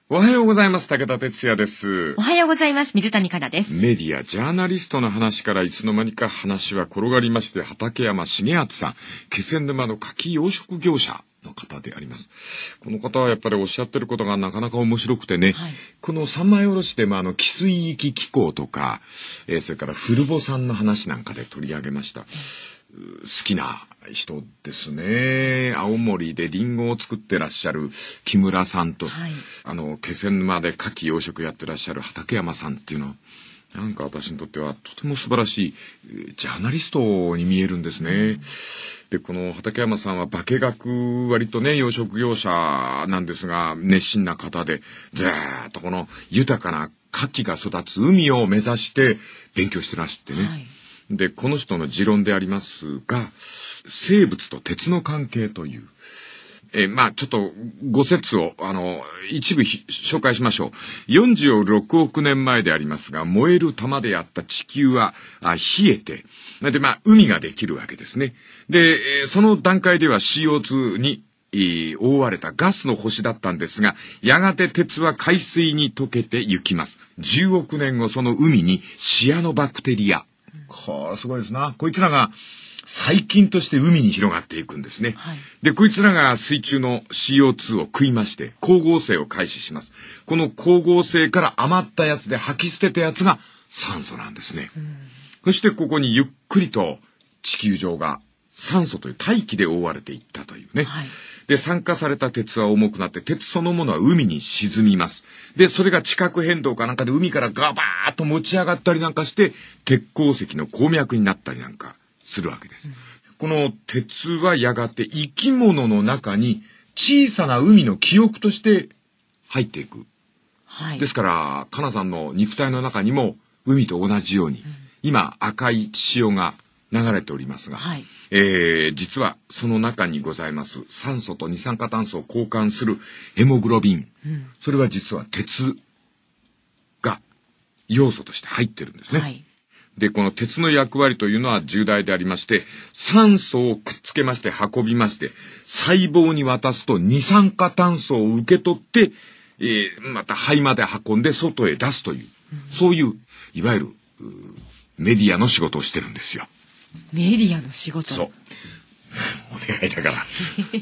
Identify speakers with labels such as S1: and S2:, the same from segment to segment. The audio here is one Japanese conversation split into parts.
S1: おはようございます。武田哲也です。
S2: おはようございます。水谷香奈です。
S1: メディア、ジャーナリストの話からいつの間にか話は転がりまして、畠山重敦さん、気仙沼の牡蠣養殖業者の方であります。この方はやっぱりおっしゃってることがなかなか面白くてね、はい、この三枚おろしでも汽水域機構とか、それから古保さんの話なんかで取り上げました。好きな人ですね。青森でリンゴを作ってらっしゃる木村さんと、はい、気仙沼で牡蠣養殖やってらっしゃる畠山さんっていうのは、なんか私にとってはとても素晴らしいジャーナリストに見えるんですね。で、この畠山さんは化学割とね、養殖業者なんですが、熱心な方で、ずーっとこの豊かな牡蠣が育つ海を目指して勉強してらっしゃってね。はい、で、この人の持論でありますが、生物と鉄の関係という、ちょっとご説を、一部紹介しましょう。46億年前でありますが、燃える玉であった地球は冷えて、で、海ができるわけですね。で、その段階では CO2 に覆われたガスの星だったんですが、やがて鉄は海水に溶けてゆきます。10億年後、その海にシアノバクテリア。これすごいですな。こいつらが細菌として海に広がっていくんですね。はい、で、こいつらが水中の CO2 を食いまして、光合成を開始します。この光合成から余ったやつで吐き捨てたやつが酸素なんですね。そしてここにゆっくりと地球上が酸素という大気で覆われていったというね。はい、で、酸化された鉄は重くなって、鉄そのものは海に沈みます。で、それが地殻変動かなんかで海からガバーッと持ち上がったりなんかして、鉄鉱石の鉱脈になったりなんかするわけです。この鉄はやがて生き物の中に小さな海の記憶として入っていく。はい、ですから、かなさんの肉体の中にも海と同じように、今赤い血潮が流れておりますが、はい、実はその中にございます酸素と二酸化炭素を交換するヘモグロビン、それは実は鉄が要素として入ってるんですね。はい、で、この鉄の役割というのは重大でありまして、酸素をくっつけまして運びまして、細胞に渡すと二酸化炭素を受け取って、また肺まで運んで外へ出すという、そういういわゆるメディアの仕事をしてるんですよ。
S2: メディアの仕事。
S1: そう。お願いだから。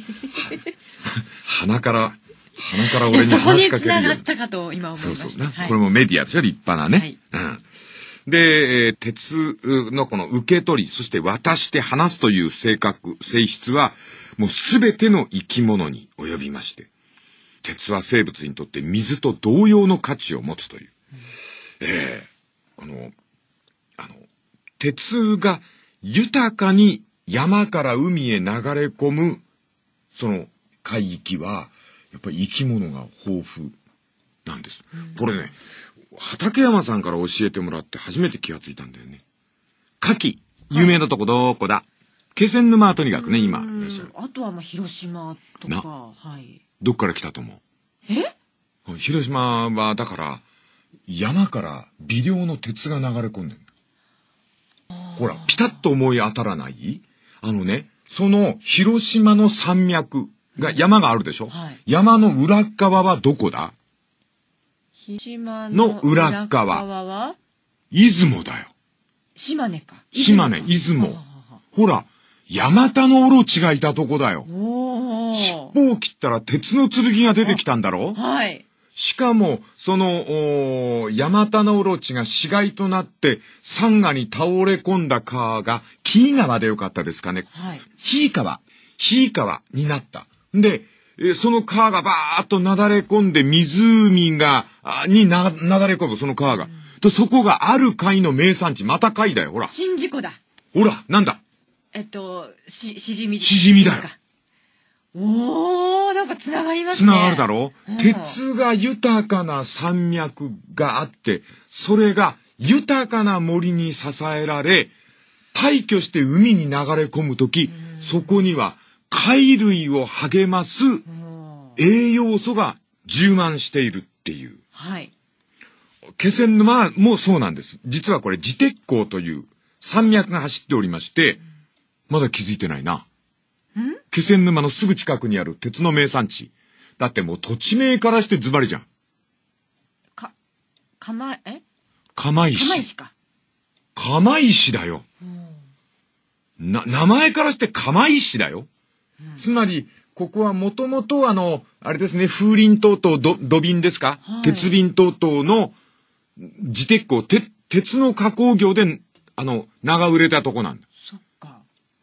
S1: 鼻から俺に話しかけるように。
S2: そこに繋がったかと今思いました。
S1: そうね、はい。これもメディアですよ、立派なね。はい、で、鉄のこの受け取り、そして渡して離すという性質は、もうすべての生き物に及びまして、鉄は生物にとって水と同様の価値を持つという。この、鉄が豊かに山から海へ流れ込むその海域はやっぱり生き物が豊富なんです。これね、畠山さんから教えてもらって初めて気がついたんだよね。牡蠣有名なとこどこだ？気仙沼はとにかくね今いらっしゃる。
S2: あとは広島とか、はい。
S1: どっから来たと思う？広島はだから山から微量の鉄が流れ込んでる。ほら、ピタッと思い当たらない？その広島の山脈が、山があるでしょ？はい、山の裏側はどこだ？
S2: 広島の裏側は
S1: 出雲だよ。
S2: 島根か。
S1: 島根、出雲。ほら、ヤマタノオロチがいたとこだよ。尻尾を切ったら鉄の剣が出てきたんだろ？はい。しかも、その、ヤマタノオロチが死骸となって、山河に倒れ込んだ川が、紀伊川でよかったですかね。はい。ひい川になった。で、その川がバーッとなだれ込んで、湖が、なだれ込む、その川が。と、そこがある貝の名産地、また貝だよ、ほら。
S2: 宍道湖だ。
S1: ほら、なんだ？
S2: しじみ
S1: だよ。
S2: なんかつながりますね。
S1: つながるだろ？鉄が豊かな山脈があって、それが豊かな森に支えられ、大挙して海に流れ込むとき、そこには貝類を励ます栄養素が充満しているっていう。はい。気仙沼もそうなんです。実はこれ、自鉄港という山脈が走っておりまして、まだ気づいてないな。気仙沼のすぐ近くにある鉄の名産地。だってもう土地名からしてズバリじゃん。
S2: 釜
S1: 石
S2: か。
S1: 釜石だよ。名前からして釜石だよ。つまり、ここはもともとあれですね、風林等々、土瓶ですか、鉄瓶等々の自鉄鋼、鉄の加工業で、名が売れたとこなんだ。
S2: そっか。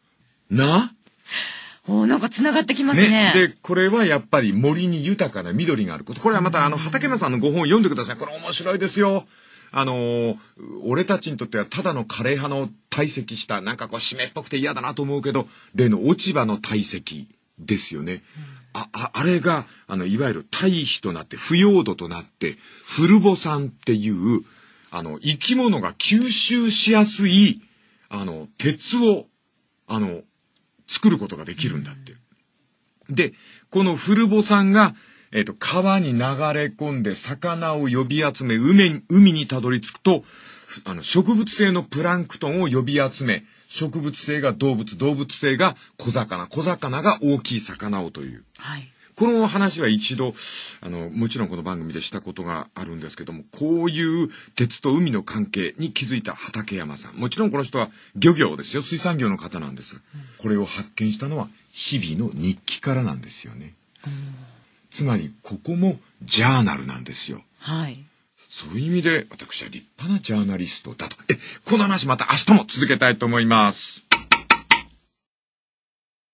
S1: なん
S2: か繋がってきますね。
S1: で、これはやっぱり森に豊かな緑があること。これはまた畠山さんのご本を読んでください。これ面白いですよ。俺たちにとってはただの枯れ葉の堆積した、なんかこう湿っぽくて嫌だなと思うけど、例の落ち葉の堆積ですよね。あれが、いわゆる堆肥となって、腐葉土となって、古母酸っていう、生き物が吸収しやすい、鉄を、作ることができるんだって。で、この古母酸が、川に流れ込んで魚を呼び集め、海にたどり着くと、植物性のプランクトンを呼び集め、植物性が動物性が小魚が大きい魚をという。
S2: はい。
S1: この話は一度、もちろんこの番組でしたことがあるんですけども、こういう鉄と海の関係に気づいた畠山さん。もちろんこの人は漁業ですよ。水産業の方なんです。これを発見したのは日々の日記からなんですよね。つまり、ここもジャーナルなんですよ。
S2: はい。
S1: そういう意味で、私は立派なジャーナリストだと。この話また明日も続けたいと思います。